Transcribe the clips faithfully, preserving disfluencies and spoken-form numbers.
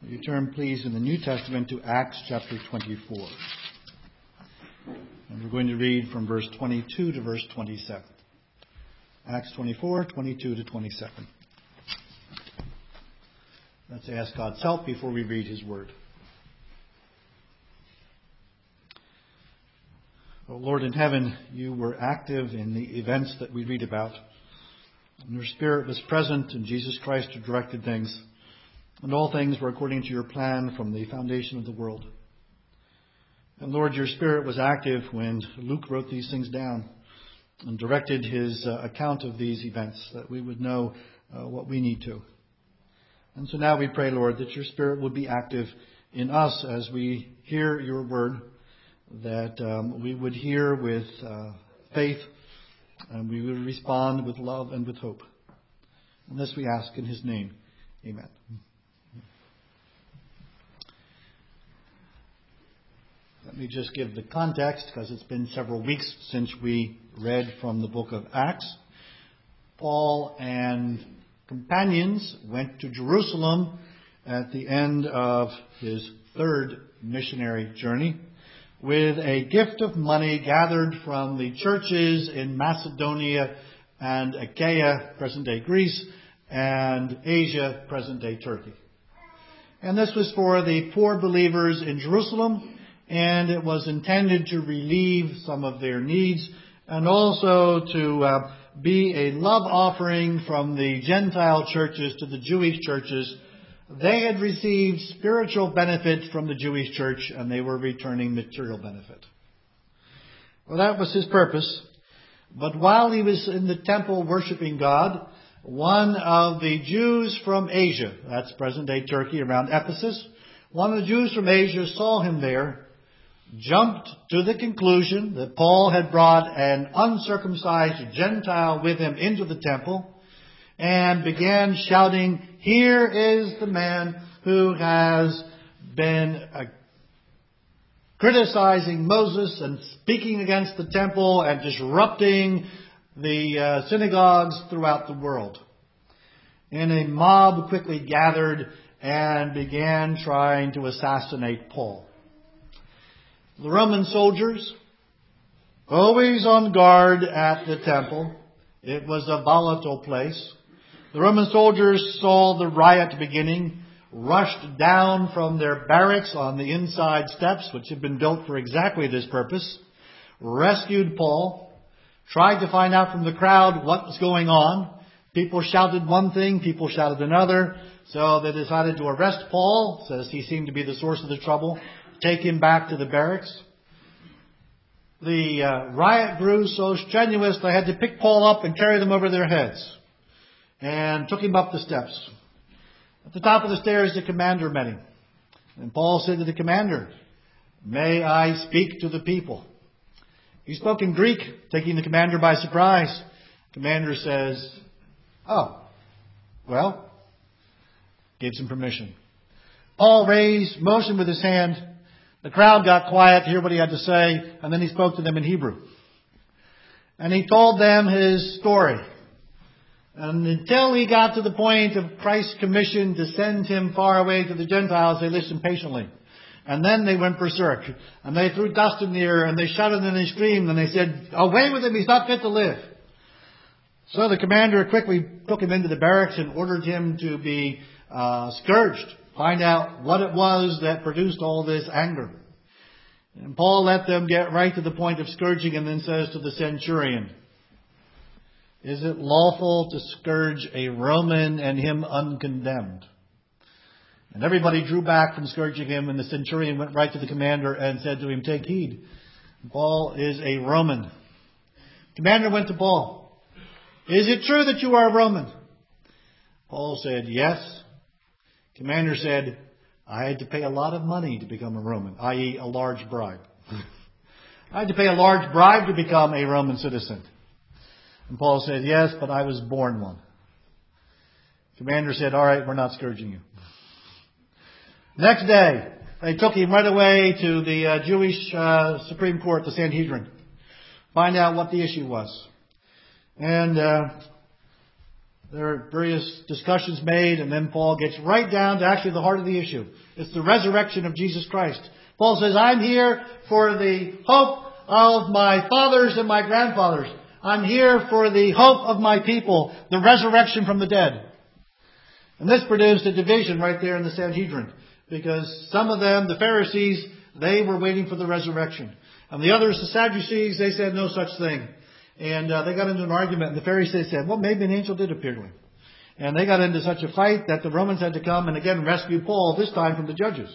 You turn, please, in the New Testament to Acts chapter twenty-four. And we're going to read from verse twenty-two to verse twenty-seven. Acts twenty-four, twenty-two to twenty-seven. Let's ask God's help before we read His Word. Oh, Lord in heaven, you were active in the events that we read about. And your Spirit was present, and Jesus Christ who directed things. And all things were according to your plan from the foundation of the world. And Lord, your Spirit was active when Luke wrote these things down and directed his uh, account of these events, that we would know uh, what we need to. And so now we pray, Lord, that your Spirit would be active in us as we hear your word, that um, we would hear with uh, faith, and we would respond with love and with hope. And this we ask in his name. Amen. Let me just give the context, because it's been several weeks since we read from the book of Acts. Paul and companions went to Jerusalem at the end of his third missionary journey with a gift of money gathered from the churches in Macedonia and Achaia, present-day Greece, and Asia, present-day Turkey. And this was for the poor believers in Jerusalem, and it was intended to relieve some of their needs and also to uh, be a love offering from the Gentile churches to the Jewish churches. They had received spiritual benefit from the Jewish church, and they were returning material benefit. Well, that was his purpose. But while he was in the temple worshiping God, one of the Jews from Asia, that's present-day Turkey around Ephesus, one of the Jews from Asia saw him there, jumped to the conclusion that Paul had brought an uncircumcised Gentile with him into the temple and began shouting, "Here is the man who has been uh, criticizing Moses and speaking against the temple and disrupting the uh, synagogues throughout the world." And a mob quickly gathered and began trying to assassinate Paul. The Roman soldiers, always on guard at the temple. It was a volatile place. The Roman soldiers saw the riot beginning, rushed down from their barracks on the inside steps, which had been built for exactly this purpose, rescued Paul, tried to find out from the crowd what was going on. People shouted one thing, people shouted another, so they decided to arrest Paul, since he seemed to be the source of the trouble, take him back to the barracks. The uh, riot grew so strenuous they had to pick Paul up and carry them over their heads, and took him up the steps. At the top of the stairs, the commander met him. And Paul said to the commander, "May I speak to the people?" He spoke in Greek, taking the commander by surprise. The commander says, "Oh, well," gives him permission. Paul raised, motioned with his hand. The crowd got quiet to hear what he had to say, and then he spoke to them in Hebrew. And he told them his story. And until he got to the point of Christ's commission to send him far away to the Gentiles, they listened patiently. And then they went berserk. And they threw dust in the air, and they shouted and they screamed, and they said, "Away with him, he's not fit to live." So the commander quickly took him into the barracks and ordered him to be uh, scourged. Find out what it was that produced all this anger. And Paul let them get right to the point of scourging, and then says to the centurion, "Is it lawful to scourge a Roman and him uncondemned?" And everybody drew back from scourging him, and the centurion went right to the commander and said to him, "Take heed. Paul is a Roman." The commander went to Paul. "Is it true that you are a Roman?" Paul said, "Yes." Commander said, "I had to pay a lot of money to become a Roman, that is a large bribe. I had to pay a large bribe to become a Roman citizen." And Paul said, "Yes, but I was born one." Commander said, "All right, we're not scourging you." Next day, they took him right away to the uh, Jewish uh, Supreme Court, the Sanhedrin, find out what the issue was. And uh, There are various discussions made, and then Paul gets right down to actually the heart of the issue. It's the resurrection of Jesus Christ. Paul says, I'm here for the hope of my fathers and my grandfathers. I'm here for the hope of my people, the resurrection from the dead. And this produced a division right there in the Sanhedrin, because some of them, the Pharisees, they were waiting for the resurrection. And the others, the Sadducees, they said no such thing. And uh, they got into an argument, and the Pharisees said, well, maybe an angel did appear to him. And they got into such a fight that the Romans had to come and again rescue Paul, this time from the judges.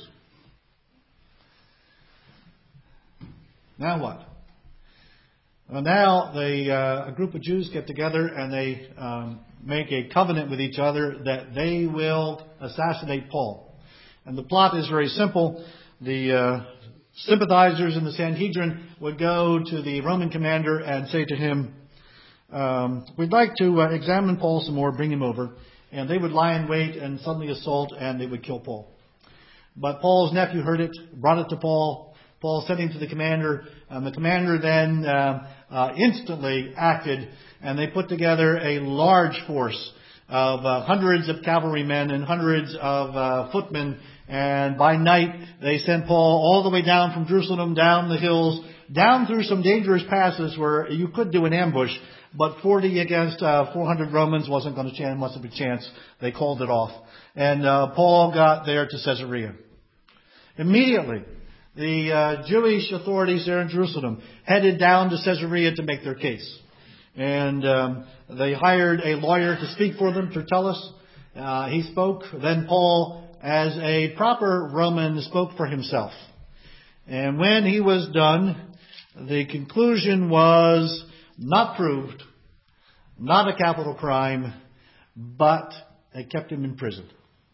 Now what? Well, now they, uh, a group of Jews get together and they um, make a covenant with each other that they will assassinate Paul. And the plot is very simple. The uh, sympathizers in the Sanhedrin would go to the Roman commander and say to him, um, we'd like to uh, examine Paul some more, bring him over. And they would lie in wait and suddenly assault, and they would kill Paul. But Paul's nephew heard it, brought it to Paul. Paul sent him to the commander, and the commander then uh, uh, instantly acted, and they put together a large force of uh, hundreds of cavalrymen and hundreds of uh, footmen. And by night, they sent Paul all the way down from Jerusalem, down the hills, down through some dangerous passes where you could do an ambush, but forty against uh, four hundred Romans wasn't going to chance, much of a chance. They called it off. And uh, Paul got there to Caesarea. Immediately, the uh, Jewish authorities there in Jerusalem headed down to Caesarea to make their case. And um, they hired a lawyer to speak for them, Tertullus. Uh, he spoke. Then Paul, as a proper Roman, spoke for himself. And when he was done, the conclusion was not proved, not a capital crime, but they kept him in prison.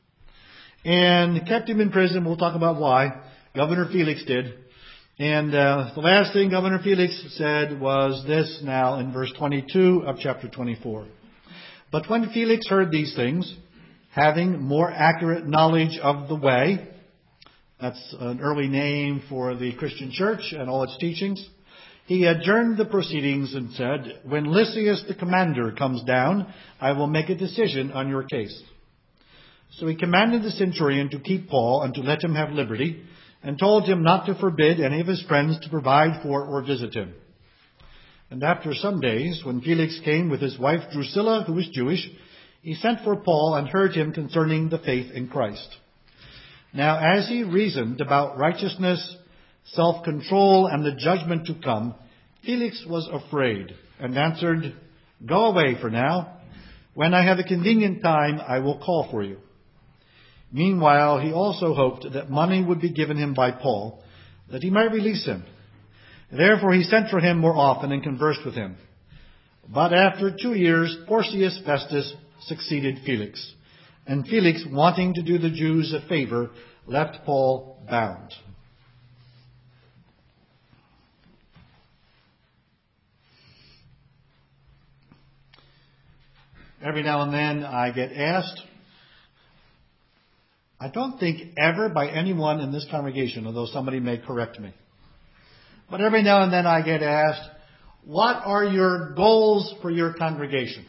And kept him in prison, we'll talk about why. Governor Felix did. And uh, the last thing Governor Felix said was this now in verse twenty-two of chapter twenty-four. But when Felix heard these things, having more accurate knowledge of the way, that's an early name for the Christian church and all its teachings, he adjourned the proceedings and said, when Lysias the commander comes down, I will make a decision on your case. So he commanded the centurion to keep Paul and to let him have liberty, and told him not to forbid any of his friends to provide for or visit him. And after some days, when Felix came with his wife Drusilla, who was Jewish, he sent for Paul and heard him concerning the faith in Christ. Now as he reasoned about righteousness, self-control, and the judgment to come, Felix was afraid and answered, go away for now. When I have a convenient time, I will call for you. Meanwhile, he also hoped that money would be given him by Paul, that he might release him. Therefore he sent for him more often and conversed with him. But after two years, Porcius Festus succeeded Felix. And Felix, wanting to do the Jews a favor, left Paul bound. Every now and then I get asked, I don't think ever by anyone in this congregation, although somebody may correct me, but every now and then I get asked, what are your goals for your congregation?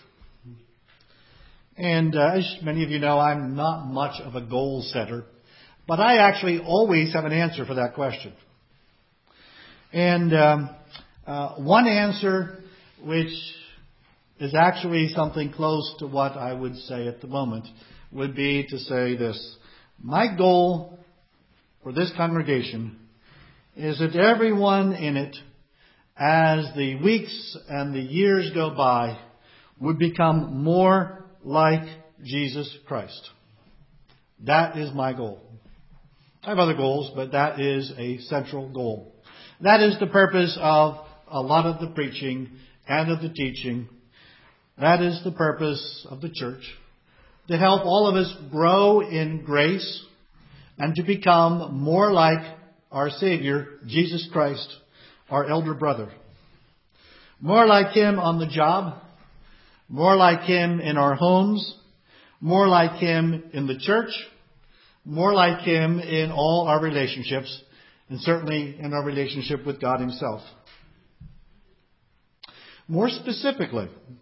And uh, as many of you know, I'm not much of a goal setter, but I actually always have an answer for that question. And um, uh, one answer, which is actually something close to what I would say at the moment, would be to say this. My goal for this congregation is that everyone in it, as the weeks and the years go by, would become more like Jesus Christ. That is my goal. I have other goals, but that is a central goal. That is the purpose of a lot of the preaching and of the teaching. That is the purpose of the church. To help all of us grow in grace and to become more like our Savior, Jesus Christ, our elder brother. More like Him on the job, more like Him in our homes, more like Him in the church, more like Him in all our relationships, and certainly in our relationship with God Himself. More specifically,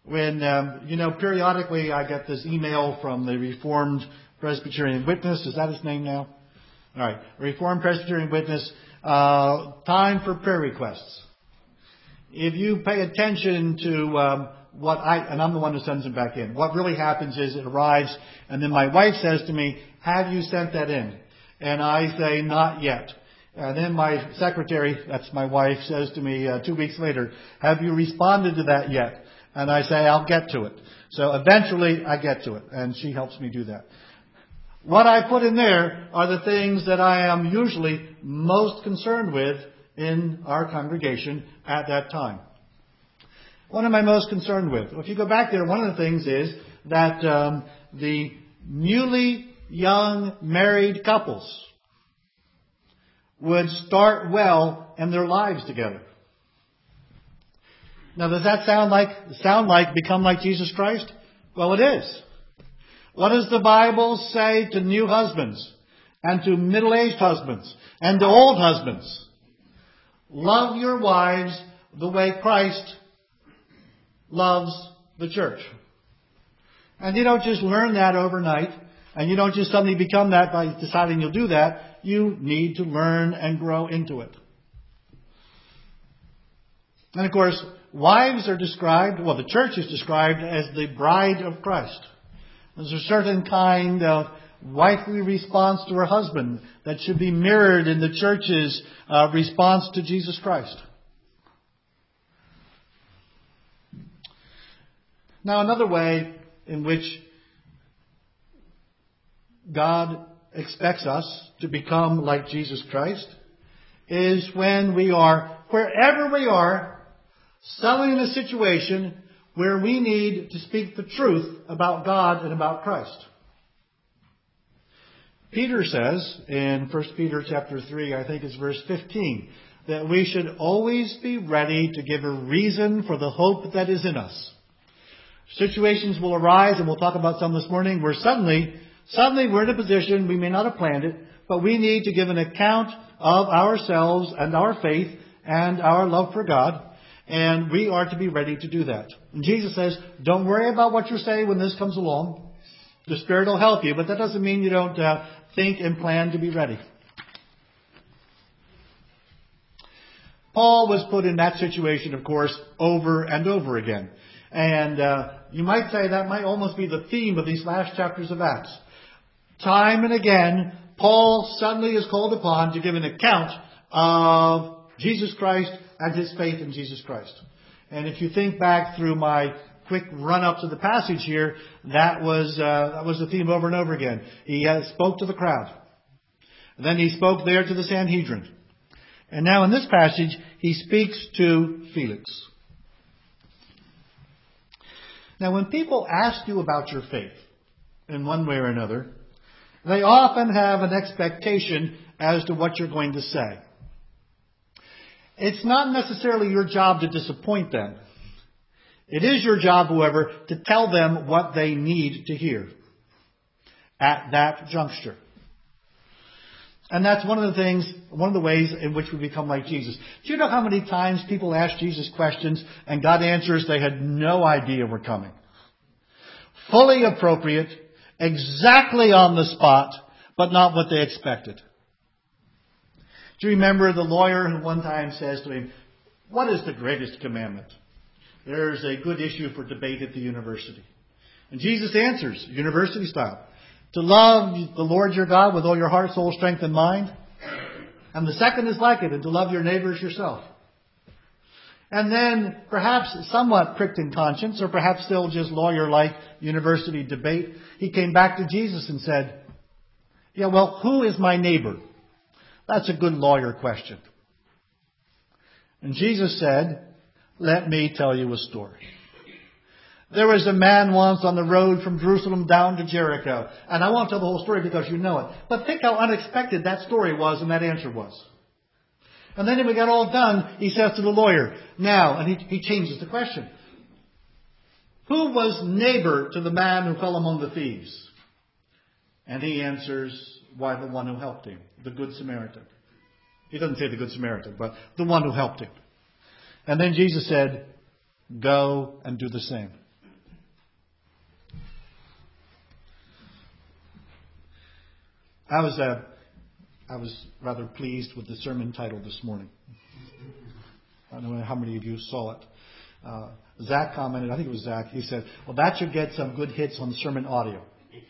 When, um, you know, periodically I get this email from the Reformed Presbyterian Witness. Is that his name now? All right. Reformed Presbyterian Witness. Uh, time for prayer requests. If you pay attention to um, what I, and I'm the one who sends them back in, what really happens is it arrives, and then my wife says to me, have you sent that in? And I say, not yet. And then my secretary, that's my wife, says to me uh, two weeks later, have you responded to that yet? And I say, I'll get to it. So eventually I get to it, and she helps me do that. What I put in there are the things that I am usually most concerned with in our congregation at that time. What am I most concerned with? Well, if you go back there, one of the things is that um, the newly young married couples would start well in their lives together. Now, does that sound like sound like become like Jesus Christ? Well, it is. What does the Bible say to new husbands and to middle-aged husbands and to old husbands? Love your wives the way Christ loves the church. And you don't just learn that overnight, and you don't just suddenly become that by deciding you'll do that. You need to learn and grow into it. And of course, wives are described, well, the church is described as the bride of Christ. There's a certain kind of wifely response to her husband that should be mirrored in the church's uh, response to Jesus Christ. Now, another way in which God expects us to become like Jesus Christ is when we are, wherever we are, suddenly in a situation where we need to speak the truth about God and about Christ. Peter says in First Peter chapter three, I think it's verse fifteen, that we should always be ready to give a reason for the hope that is in us. Situations will arise, and we'll talk about some this morning, where suddenly, suddenly we're in a position, we may not have planned it, but we need to give an account of ourselves and our faith and our love for God. And we are to be ready to do that. And Jesus says, don't worry about what you say when this comes along. The Spirit will help you, but that doesn't mean you don't uh, think and plan to be ready. Paul was put in that situation, of course, over and over again. And uh, you might say that might almost be the theme of these last chapters of Acts. Time and again, Paul suddenly is called upon to give an account of Jesus Christ and his faith in Jesus Christ. And if you think back through my quick run-up to the passage here, that was uh, that was the theme over and over again. He uh, spoke to the crowd. And then he spoke there to the Sanhedrin. And now in this passage, he speaks to Felix. Now, when people ask you about your faith in one way or another, they often have an expectation as to what you're going to say. It's not necessarily your job to disappoint them. It is your job, however, to tell them what they need to hear at that juncture. And that's one of the things, one of the ways in which we become like Jesus. Do you know how many times people ask Jesus questions and got answers they had no idea were coming? Fully appropriate, exactly on the spot, but not what they expected. Do you remember the lawyer who one time says to him, what is the greatest commandment? There's a good issue for debate at the university. And Jesus answers, university style, to love the Lord your God with all your heart, soul, strength, and mind. And the second is like it, and to love your neighbor as yourself. And then, perhaps somewhat pricked in conscience, or perhaps still just lawyer-like university debate, he came back to Jesus and said, yeah, well, who is my neighbor? That's a good lawyer question. And Jesus said, let me tell you a story. There was a man once on the road from Jerusalem down to Jericho. And I won't tell the whole story because you know it. But think how unexpected that story was and that answer was. And then when we got all done, he says to the lawyer, now, and he, he changes the question. Who was neighbor to the man who fell among the thieves? And he answers, why, the one who helped him, the Good Samaritan. He doesn't say the Good Samaritan, but the one who helped him. And then Jesus said, go and do the same. I was uh, I was rather pleased with the sermon title this morning. I don't know how many of you saw it. Uh, Zach commented, I think it was Zach, he said, well, that should get some good hits on sermon audio.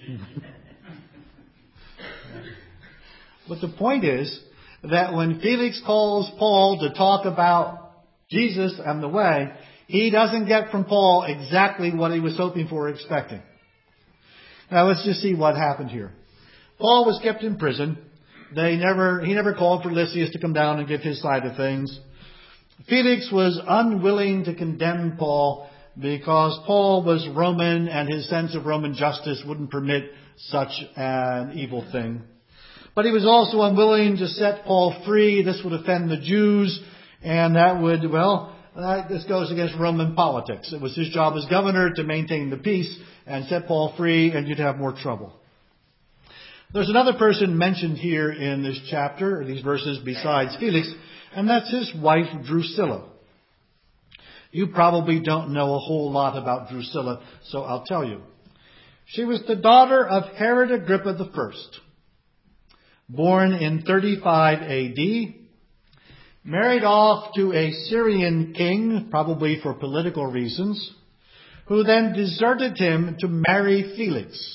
But the point is that when Felix calls Paul to talk about Jesus and the way, he doesn't get from Paul exactly what he was hoping for or expecting. Now let's just see what happened here. Paul was kept in prison. They never, he never called for Lysias to come down and give his side of things. Felix was unwilling to condemn Paul because Paul was Roman and his sense of Roman justice wouldn't permit such an evil thing. But he was also unwilling to set Paul free. This would offend the Jews, and that would, well, that, this goes against Roman politics. It was his job as governor to maintain the peace and set Paul free, and you'd have more trouble. There's another person mentioned here in this chapter, or these verses, besides Felix, and that's his wife, Drusilla. You probably don't know a whole lot about Drusilla, so I'll tell you. She was the daughter of Herod Agrippa the First, born in thirty-five A D, married off to a Syrian king, probably for political reasons, who then deserted him to marry Felix.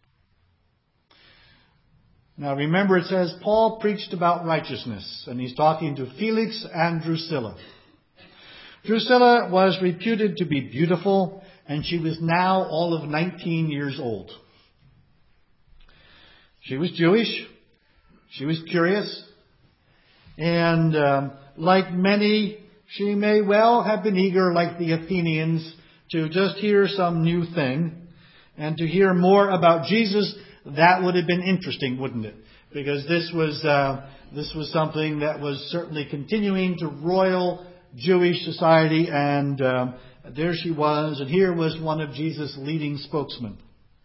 Now remember, it says Paul preached about righteousness, and he's talking to Felix and Drusilla. Drusilla was reputed to be beautiful, and she was now all of nineteen years old. She was Jewish. She was curious. And um, like many, she may well have been eager, like the Athenians, to just hear some new thing and to hear more about Jesus. That would have been interesting, wouldn't it? Because this was uh, this was something that was certainly continuing to royal Jewish society, and um, there she was, and here was one of Jesus' leading spokesmen.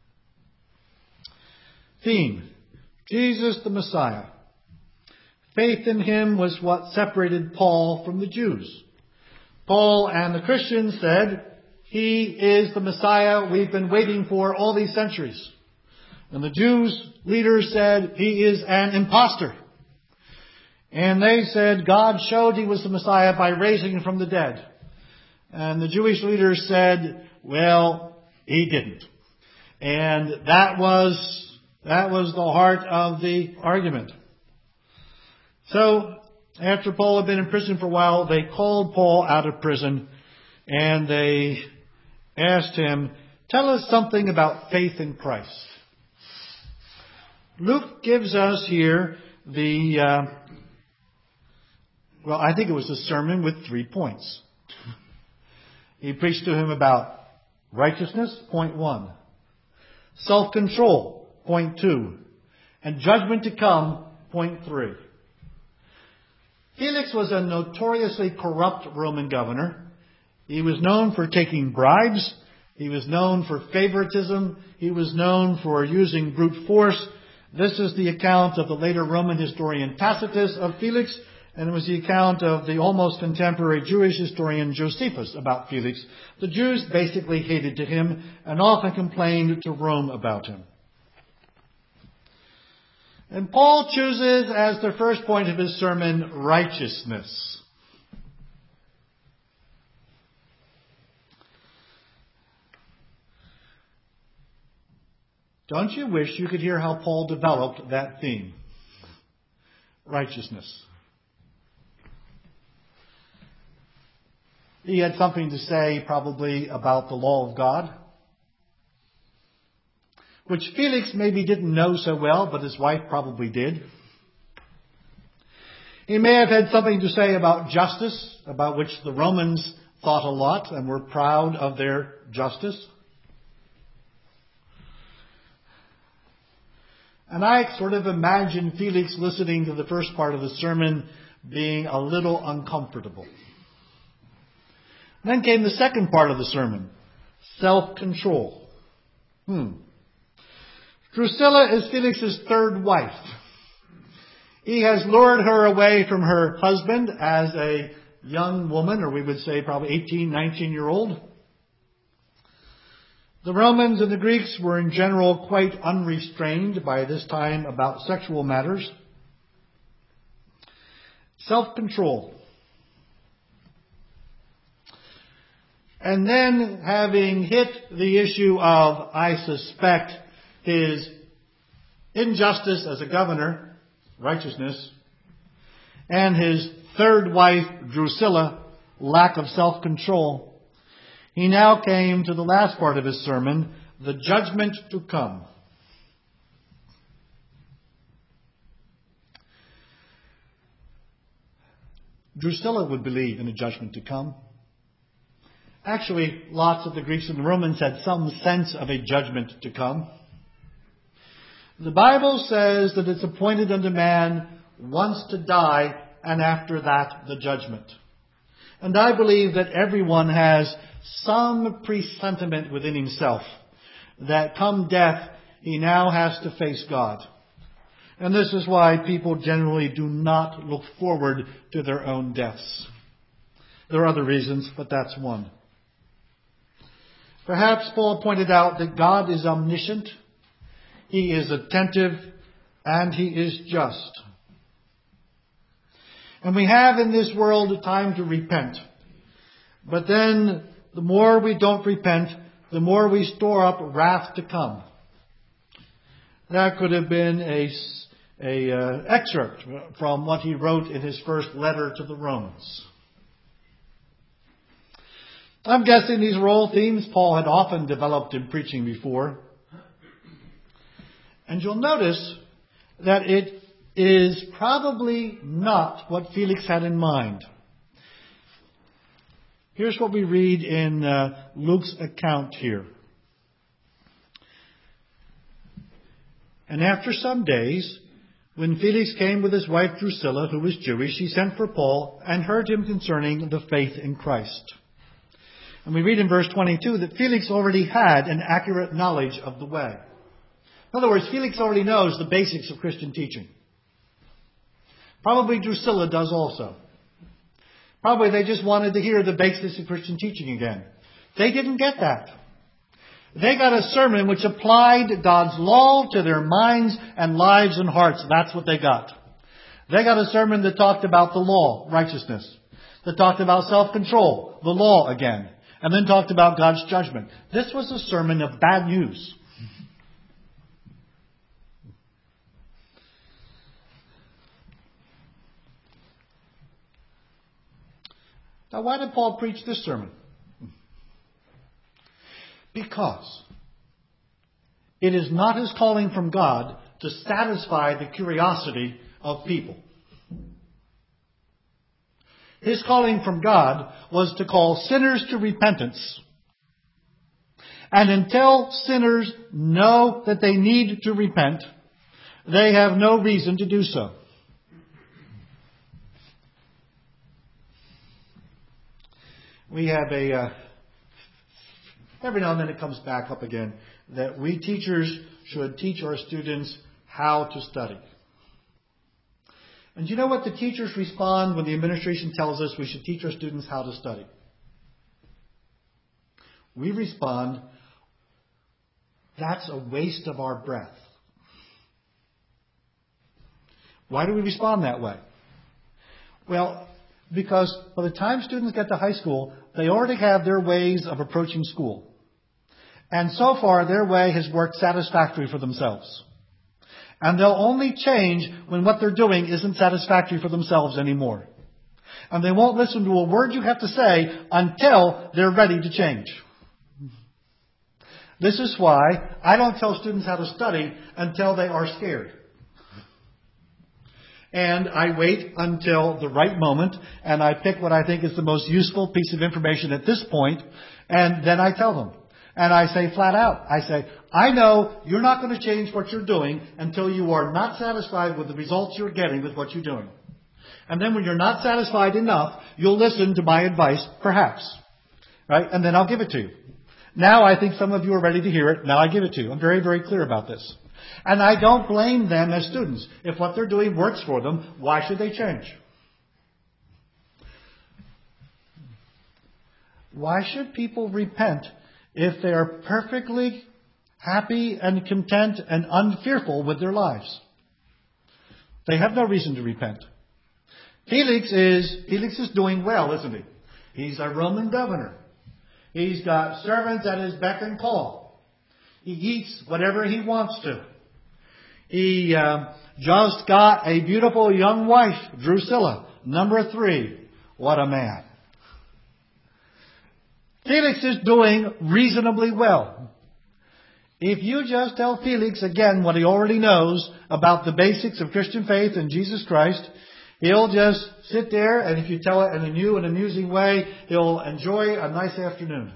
Theme: Jesus the Messiah. Faith in him was what separated Paul from the Jews. Paul and the Christians said, he is the Messiah we've been waiting for all these centuries. And the Jews' leaders said, he is an imposter. And they said, God showed he was the Messiah by raising him from the dead. And the Jewish leaders said, well, he didn't. And that was, that was the heart of the argument. So, after Paul had been in prison for a while, they called Paul out of prison and they asked him, tell us something about faith in Christ. Luke gives us here the, uh, well, I think it was a sermon with three points. He preached to him about righteousness, point one. Self-control, point two. And judgment to come, point three. Felix was a notoriously corrupt Roman governor. He was known for taking bribes. He was known for favoritism. He was known for using brute force. This is the account of the later Roman historian Tacitus of Felix, and it was the account of the almost contemporary Jewish historian Josephus about Felix. The Jews basically hated to him and often complained to Rome about him. And Paul chooses as the first point of his sermon, righteousness. Don't you wish you could hear how Paul developed that theme? Righteousness. He had something to say probably about the law of God, which Felix maybe didn't know so well, but his wife probably did. He may have had something to say about justice, about which the Romans thought a lot and were proud of their justice. And I sort of imagine Felix listening to the first part of the sermon being a little uncomfortable. Then came the second part of the sermon, self-control. Hmm. Drusilla is Felix's third wife. He has lured her away from her husband as a young woman, or we would say probably eighteen, nineteen year old. The Romans and the Greeks were in general quite unrestrained by this time about sexual matters. Self-control. And then, having hit the issue of, I suspect, his injustice as a governor, righteousness, and his third wife, Drusilla, lack of self-control, he now came to the last part of his sermon, the judgment to come. Drusilla would believe in a judgment to come. Actually, lots of the Greeks and the Romans had some sense of a judgment to come. The Bible says that it's appointed unto man once to die, and after that the judgment. And I believe that everyone has some presentiment within himself that come death, he now has to face God. And this is why people generally do not look forward to their own deaths. There are other reasons, but that's one. Perhaps Paul pointed out that God is omniscient, He is attentive, and He is just. And we have in this world a time to repent. But then, the more we don't repent, the more we store up wrath to come. That could have been a, a uh, excerpt from what he wrote in his first letter to the Romans. I'm guessing these were all themes Paul had often developed in preaching before. And you'll notice that it is probably not what Felix had in mind. Here's what we read in uh, Luke's account here. And after some days, when Felix came with his wife Drusilla, who was Jewish, he sent for Paul and heard him concerning the faith in Christ. And we read in verse twenty-two that Felix already had an accurate knowledge of the way. In other words, Felix already knows the basics of Christian teaching. Probably Drusilla does also. Probably they just wanted to hear the basics of Christian teaching again. They didn't get that. They got a sermon which applied God's law to their minds and lives and hearts. That's what they got. They got a sermon that talked about the law, righteousness. That talked about self-control, the law again. And then talked about God's judgment. This was a sermon of bad news. Now, why did Paul preach this sermon? Because it is not his calling from God to satisfy the curiosity of people. His calling from God was to call sinners to repentance. And until sinners know that they need to repent, they have no reason to do so. We have a, uh, every now and then it comes back up again, that we teachers should teach our students how to study. And you know what the teachers respond when the administration tells us we should teach our students how to study? We respond, that's a waste of our breath. Why do we respond that way? Well, because by the time students get to high school, they already have their ways of approaching school. And so far, their way has worked satisfactory for themselves. And they'll only change when what they're doing isn't satisfactory for themselves anymore. And they won't listen to a word you have to say until they're ready to change. This is why I don't tell students how to study until they are scared. And I wait until the right moment, and I pick what I think is the most useful piece of information at this point, and then I tell them. And I say flat out, I say, I know you're not going to change what you're doing until you are not satisfied with the results you're getting with what you're doing. And then when you're not satisfied enough, you'll listen to my advice, perhaps. Right? And then I'll give it to you. Now I think some of you are ready to hear it. Now I give it to you. I'm very, very clear about this. And I don't blame them as students. If what they're doing works for them, why should they change? Why should people repent if they are perfectly happy and content and unfearful with their lives. They have no reason to repent. Felix is, Felix is doing well, isn't he? He's a Roman governor. He's got servants at his beck and call. He eats whatever he wants to. He uh, just got a beautiful young wife, Drusilla, number three. What a man. Felix is doing reasonably well. If you just tell Felix again what he already knows about the basics of Christian faith and Jesus Christ, he'll just sit there, and if you tell it in a new and amusing way, he'll enjoy a nice afternoon.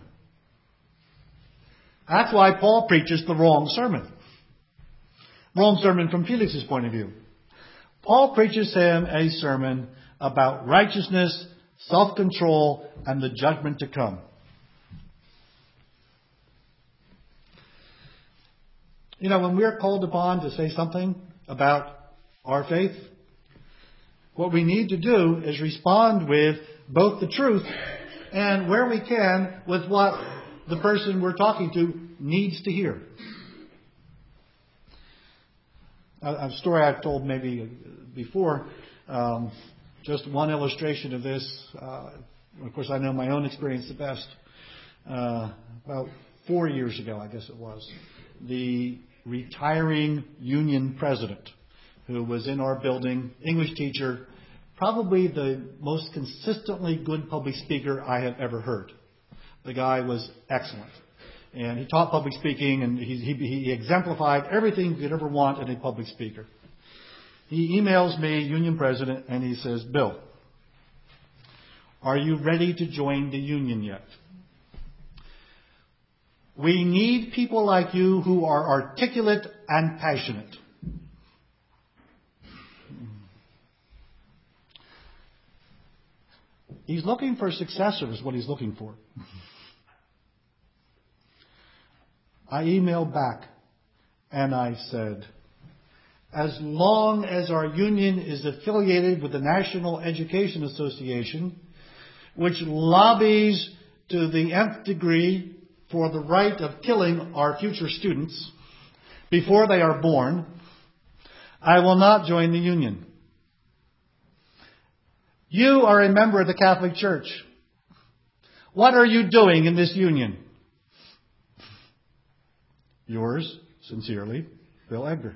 That's why Paul preaches the wrong sermon. Wrong sermon from Felix's point of view. Paul preaches him a sermon about righteousness, self-control, and the judgment to come. You know, when we're called upon to say something about our faith, what we need to do is respond with both the truth and, where we can, with what the person we're talking to needs to hear. A, a story I've told maybe before, um, just one illustration of this. Uh, of course, I know my own experience the best. Uh, about four years ago, I guess it was, the retiring union president who was in our building, English teacher, probably the most consistently good public speaker I have ever heard. The guy was excellent. And he taught public speaking, and he, he, he exemplified everything you could ever want in a public speaker. He emails me, union president, and he says, "Bill, are you ready to join the union yet? We need people like you who are articulate and passionate." He's looking for a successor is what he's looking for. I emailed back and I said, as long as our union is affiliated with the National Education Association, which lobbies to the nth degree for the right of killing our future students before they are born, I will not join the union. You are a member of the Catholic Church. What are you doing in this union? Yours sincerely, Bill Edgar.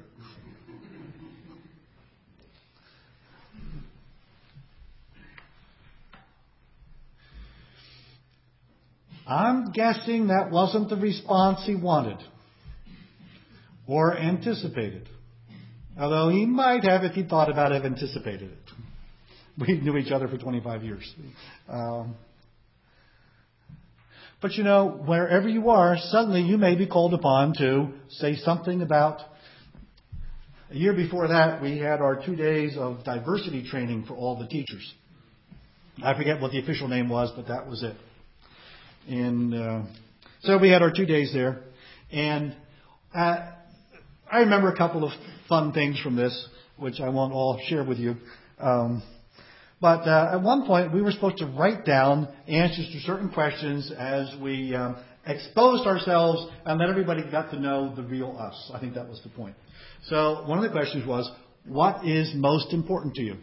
I'm guessing that wasn't the response he wanted or anticipated. Although he might have, if he thought about it, have anticipated it. We knew each other for twenty-five years. Um, but you know, wherever you are, suddenly you may be called upon to say something about... A year before that, we had our two days of diversity training for all the teachers. I forget what the official name was, but that was it. And uh, so we had our two days there. And uh, I remember a couple of fun things from this, which I won't all share with you. Um, but uh, at one point, we were supposed to write down answers to certain questions as we um, exposed ourselves and let everybody got to know the real us. I think that was the point. So one of the questions was, what is most important to you?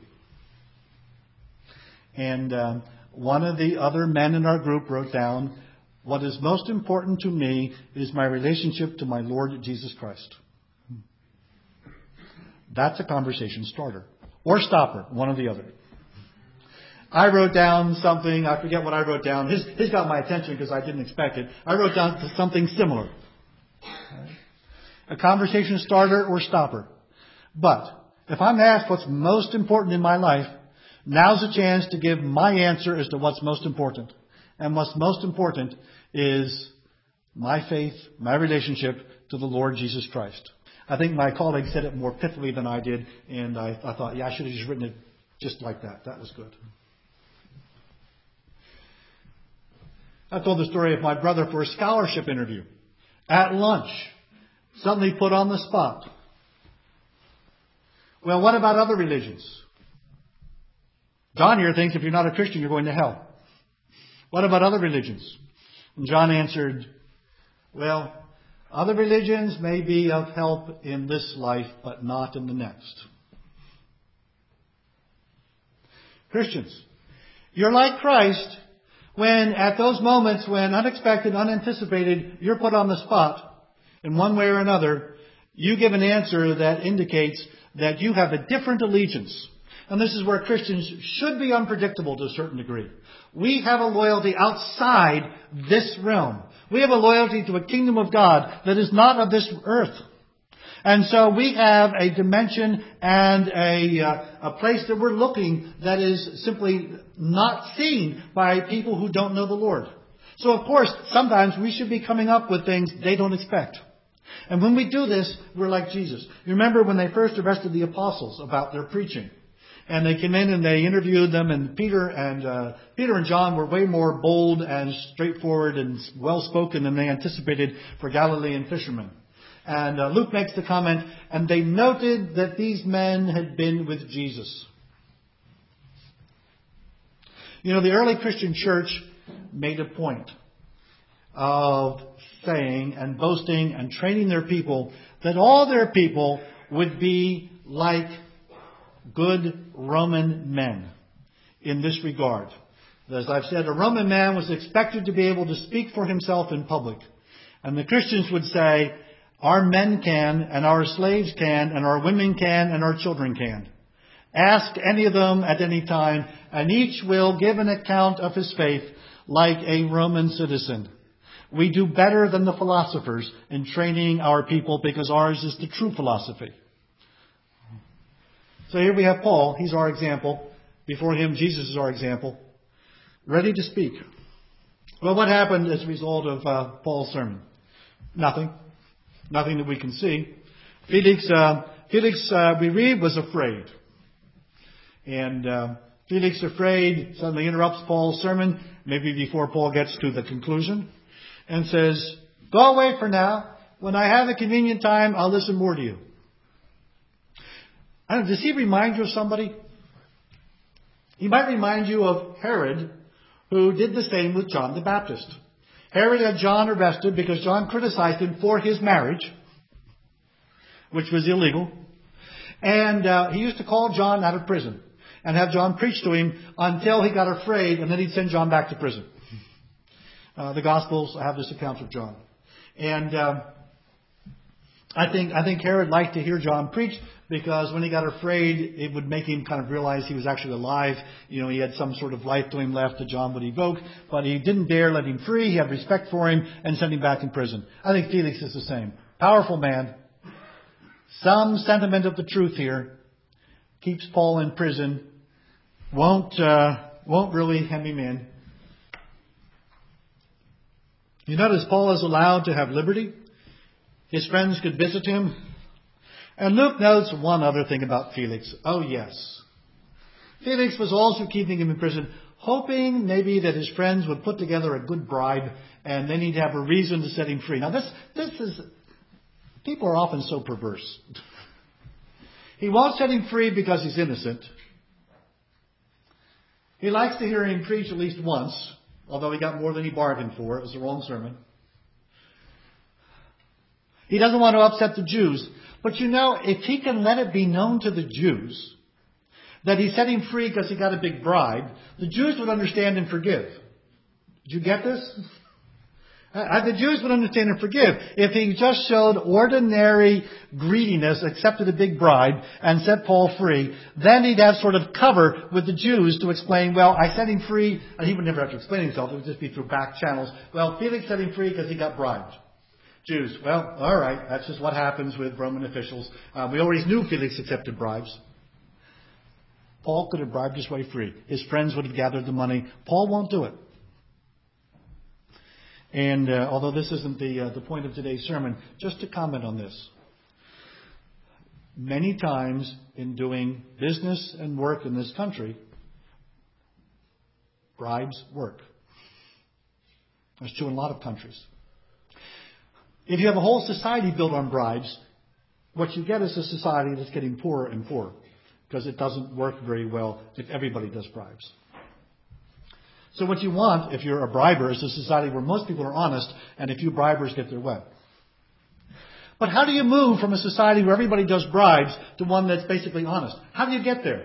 And um, one of the other men in our group wrote down, what is most important to me is my relationship to my Lord Jesus Christ. That's a conversation starter. Or stopper, one or the other. I wrote down something, I forget what I wrote down. His, his got my attention because I didn't expect it. I wrote down something similar. A conversation starter or stopper. But if I'm asked what's most important in my life, now's a chance to give my answer as to what's most important. And what's most important is my faith, my relationship to the Lord Jesus Christ. I think my colleague said it more pithily than I did, and I, I thought, yeah, I should have just written it just like that. That was good. I told the story of my brother for a scholarship interview. At lunch, suddenly put on the spot. Well, what about other religions? John here thinks if you're not a Christian, you're going to hell. What about other religions? And John answered, Well, other religions may be of help in this life, but not in the next. Christians, you're like Christ when at those moments when unexpected, unanticipated, you're put on the spot in one way or another, you give an answer that indicates that you have a different allegiance. And this is where Christians should be unpredictable to a certain degree. We have a loyalty outside this realm. We have a loyalty to a kingdom of God that is not of this earth. And so we have a dimension and a, uh, a place that we're looking that is simply not seen by people who don't know the Lord. So of course, sometimes we should be coming up with things they don't expect. And when we do this, we're like Jesus. You remember when they first arrested the apostles about their preaching? And they came in and they interviewed them, and Peter and uh, Peter and John were way more bold and straightforward and well-spoken than they anticipated for Galilean fishermen. And uh, Luke makes the comment, and they noted that these men had been with Jesus. You know, the early Christian church made a point of saying and boasting and training their people that all their people would be like good Roman men in this regard. As I've said, a Roman man was expected to be able to speak for himself in public. And the Christians would say, our men can, and our slaves can, and our women can, and our children can. Ask any of them at any time, and each will give an account of his faith like a Roman citizen. We do better than the philosophers in training our people because ours is the true philosophy. So here we have Paul. He's our example. Before him, Jesus is our example. Ready to speak. Well, what happened as a result of uh, Paul's sermon? Nothing. Nothing that we can see. Felix, uh, Felix uh, we read, was afraid. And uh, Felix, afraid, suddenly interrupts Paul's sermon, maybe before Paul gets to the conclusion, and says, go away for now. When I have a convenient time, I'll listen more to you. I don't know, does he remind you of somebody? He might remind you of Herod, who did the same with John the Baptist. Herod had John arrested because John criticized him for his marriage, which was illegal. And uh, he used to call John out of prison and have John preach to him until he got afraid, and then he'd send John back to prison. Uh, the Gospels have this account of John. And uh, I think I think Herod liked to hear John preach because when he got afraid, it would make him kind of realize he was actually alive. You know, he had some sort of life to him left that John would evoke. But he didn't dare let him free. He had respect for him and sent him back in prison. I think Felix is the same. Powerful man. Some sentiment of the truth here. Keeps Paul in prison. Won't, uh, won't really hem him in. You notice Paul is allowed to have liberty. His friends could visit him. And Luke notes one other thing about Felix. Oh, yes. Felix was also keeping him in prison, hoping maybe that his friends would put together a good bribe and then he'd have a reason to set him free. Now, this, this is, people are often so perverse. He won't set him free because he's innocent. He likes to hear him preach at least once, although he got more than he bargained for. It was the wrong sermon. He doesn't want to upset the Jews. But you know, if he can let it be known to the Jews that he set him free because he got a big bribe, the Jews would understand and forgive. Did you get this? The Jews would understand and forgive. If he just showed ordinary greediness, accepted a big bribe, and set Paul free, then he'd have sort of cover with the Jews to explain, well, I set him free, and he would never have to explain himself. It would just be through back channels. Well, Felix set him free because he got bribed. Jews, well, all right, that's just what happens with Roman officials. Uh, we always knew Felix accepted bribes. Paul could have bribed his way free. His friends would have gathered the money. Paul won't do it. And uh, although this isn't the uh, the point of today's sermon, just to comment on this. Many times in doing business and work in this country, bribes work. That's true in a lot of countries. If you have a whole society built on bribes, what you get is a society that's getting poorer and poorer because it doesn't work very well if everybody does bribes. So what you want, if you're a briber, is a society where most people are honest and a few bribers get their way. But how do you move from a society where everybody does bribes to one that's basically honest? How do you get there?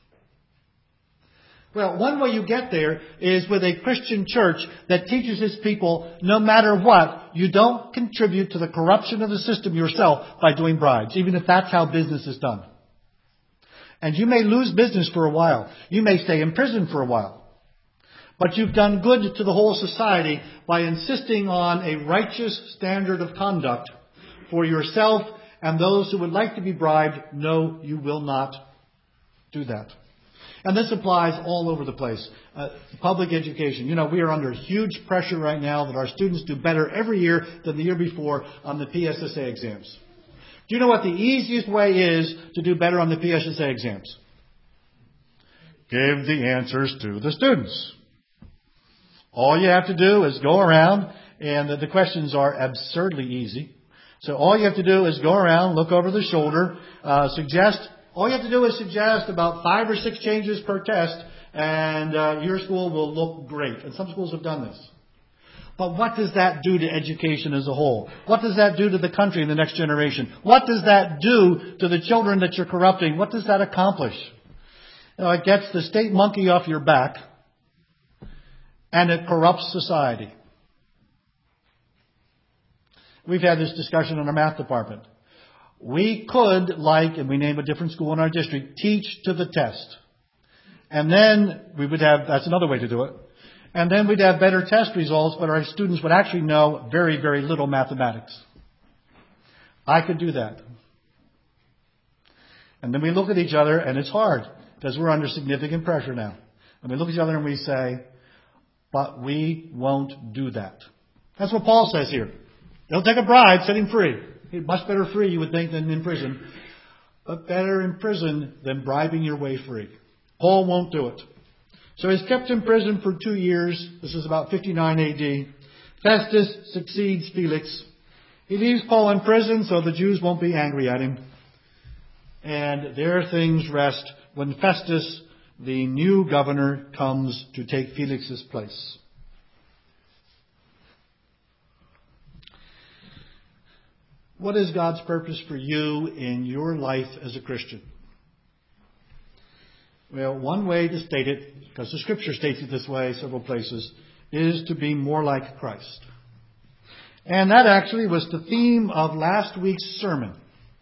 Well, one way you get there is with a Christian church that teaches its people, no matter what, you don't contribute to the corruption of the system yourself by doing bribes, even if that's how business is done. And you may lose business for a while. You may stay in prison for a while. But you've done good to the whole society by insisting on a righteous standard of conduct for yourself and those who would like to be bribed. No, you will not do that. And this applies all over the place. Uh, public education. You know, we are under huge pressure right now that our students do better every year than the year before on the P S S A exams. Do you know what the easiest way is to do better on the P S S A exams? Give the answers to the students. All you have to do is go around, and the questions are absurdly easy. So all you have to do is go around, look over the shoulder, uh, suggest All you have to do is suggest about five or six changes per test, and uh, your school will look great. And some schools have done this. But what does that do to education as a whole? What does that do to the country and the next generation? What does that do to the children that you're corrupting? What does that accomplish? You know, it gets the state monkey off your back, and it corrupts society. We've had this discussion in our math department. We could, like, and we name a different school in our district, teach to the test. And then we would have, that's another way to do it. And then we'd have better test results, but our students would actually know very, very little mathematics. I could do that. And then we look at each other, and it's hard, because we're under significant pressure now. And we look at each other and we say, but we won't do that. That's what Paul says here. They'll take a bribe, set him free. Much better free, you would think, than in prison. But better in prison than bribing your way free. Paul won't do it. So he's kept in prison for two years. This is about fifty-nine A D. Festus succeeds Felix. He leaves Paul in prison so the Jews won't be angry at him. And there things rest when Festus, the new governor, comes to take Felix's place. What is God's purpose for you in your life as a Christian? Well, one way to state it, because the Scripture states it this way several places, is to be more like Christ. And that actually was the theme of last week's sermon.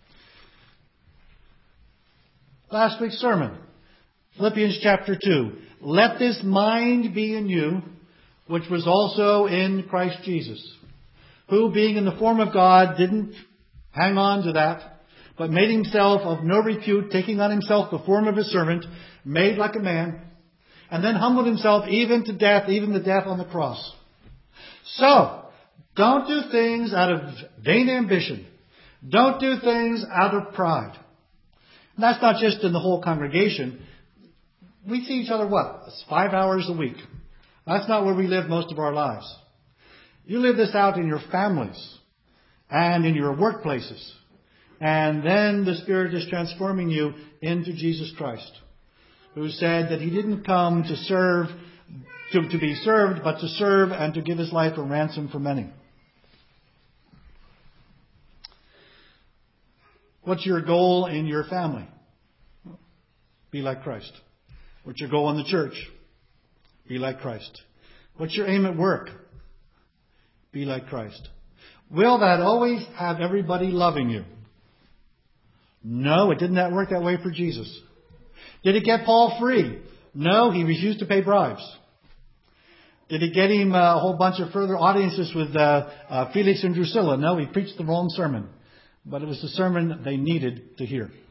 Last week's sermon, Philippians chapter two. Let this mind be in you, which was also in Christ Jesus, who, being in the form of God, didn't hang on to that, but made himself of no repute, taking on himself the form of a servant, made like a man, and then humbled himself even to death, even the death on the cross. So, don't do things out of vain ambition. Don't do things out of pride. And that's not just in the whole congregation. We see each other, what? It's five hours a week. That's not where we live most of our lives. You live this out in your families and in your workplaces. And then the Spirit is transforming you into Jesus Christ, who said that He didn't come to serve, to, to be served, but to serve and to give His life a ransom for many. What's your goal in your family? Be like Christ. What's your goal in the church? Be like Christ. What's your aim at work? Be like Christ. Will that always have everybody loving you? No, it didn't work that way for Jesus. Did it get Paul free? No, he refused to pay bribes. Did it get him a whole bunch of further audiences with uh, uh, Felix and Drusilla? No, he preached the wrong sermon. But it was the sermon they needed to hear.